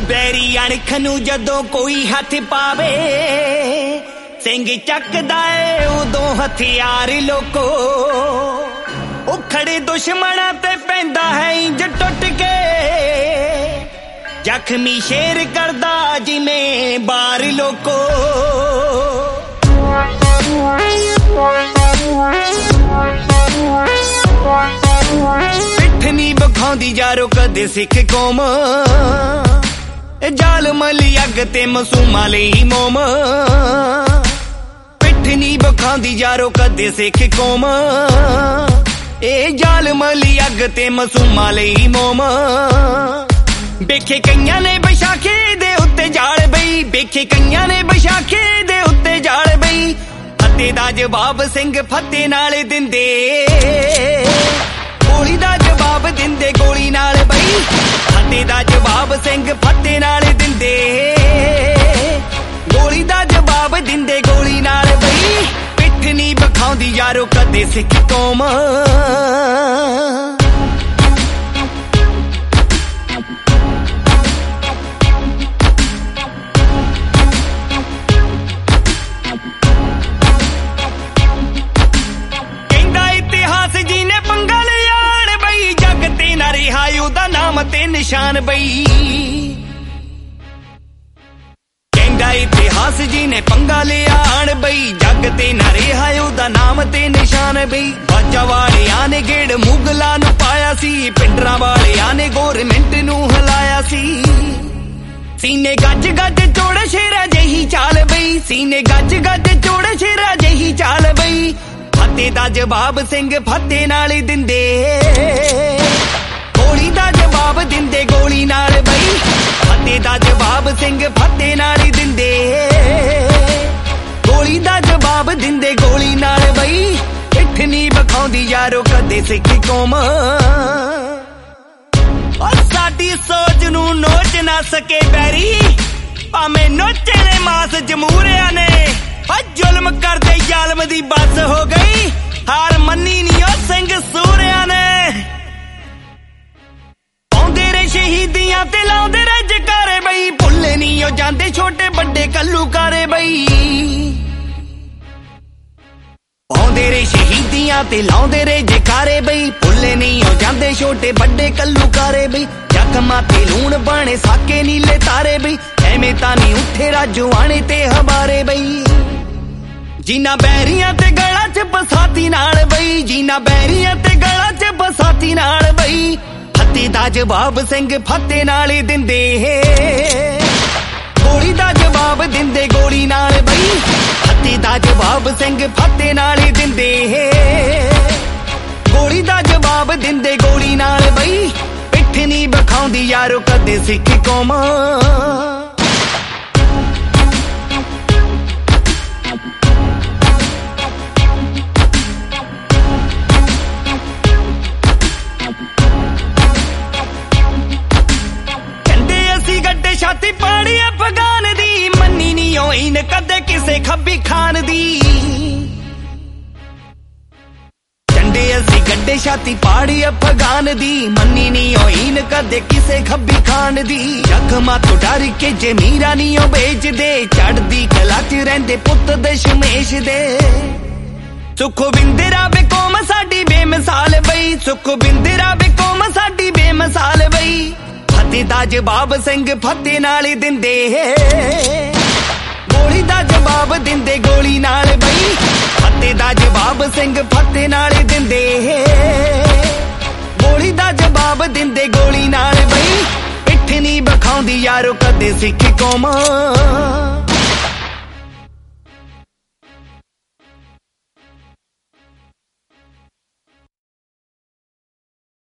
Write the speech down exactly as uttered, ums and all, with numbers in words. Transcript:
बैरी अणख नूं जदों कोई हथ पावे सिंह चकदा है उदों हथियार लोको उखड़े दुश्मनां ते पैंदा है इंज टुट के जख्मी शेर करदा जिमें बार लोको पिठ नी बखाउंदी यारो कदे सिख कौम जालम लई अग ते मासूमां लई मोम पिठ नी बखाउंदी यारो कदे सिख कौम ए जालम लई अग ते मासूमां लई मोम बेखे कईयां ने बैशाखी दे उत्ते जाल बई बेखे कईयां ने बैशाखी दे उत्ते जाल बई फते दा जवाब सिंह फते नाल दिंदे गोली दा जवाब दिंदे गोली नाल बई फते दा जवाब सिंह फते नाल दिंदे गोली दा जवाब दिंदे गोली नाल बई पिठ नी बखाउंदी यारो कदे सिख कौम ते निशान बई कहंदा इतिहास जी ने पंगा लिया आण बई जग ते ना रिहा ओदा नाम ते निशान बई बाजा वालियां ने गेड़ मुगलां नूं पाया सी पिंडरां वालियां ने गौरमेंट नूं हिलाया सी सीने गज गज चोड़ शेरा जही चाल बई सीने गज गज चोड़ शेरा जही चाल बई फते दा जवाब सिंह फते नाल दिंदे गोली दा जवाब दिंदे गोली नाल बई फते दा जवाब सिंह फते नाल दिंदे गोली दा जवाब दिंदे गोली नाल बई पिठ नी बखाउंदी यारो कदे सिख कौम और साडी सोच नूं नोच ना सके बैरी भावें नोचे ने मास जमूरिया ने जुल्म करदे जालम दी बस हो गई हार मन्नी नी ओ सिंह सूरिया ने शहीदियां ते लाउंदे रे जकारे बई भुल्ले नी ओ जांदे छोटे बड़े कल्लू कारे बई पाउंदे रे शहीदियां ते लाउंदे रे जकारे बई भुल्ले नी ओ जांदे छोटे बड़े कल्लू कारे बई जख्मां ते लूण बाणे साके नीले तारे बई एवें तां नी उठे राजू आणे ते हबारे बई जिन्ना बैरियां ते गला च बसाती नाल बई जिन्ना बैरियां ते गला च बसाती नाल बई फते दा जवाब सिंह फते नाल दिंदे गोली दा जवाब दिंदे गोली नाल बई फते दा जवाब सिंह फते नाल दिंदे गोली दा जवाब दिंदे गोली नाल बई पिठ नी बखाउंदी यारो कदे सिख कौम छाती पाड़ी अफगान दी मन्नी नी होईन कदे किसे खब्बी खान दी झंडे असी गड्डे छाती पाड़ी अफगान दी मन्नी नी होईन कदे किसे खब्बी खान दी जख्मां तो डर के जे मीरा नी ओ बेचदे चढ़दी कला च रहिंदे पुत्त दशमेश दे सुख बिंदरा वे कौम साडी बेमिसाल बई सुख बिंदरा वे कौम साडी बेमिसाल बई फते दा जवाब सिंह फते नाल दिंदे गोली दा जवाब दिंदे गोली नाल बई फते दा जवाब सिंह फते नाल दिंदे गोली दा जवाब दिंदे गोली नाल बई पिठ नी बखाउंदी यारो कदे सिख कौम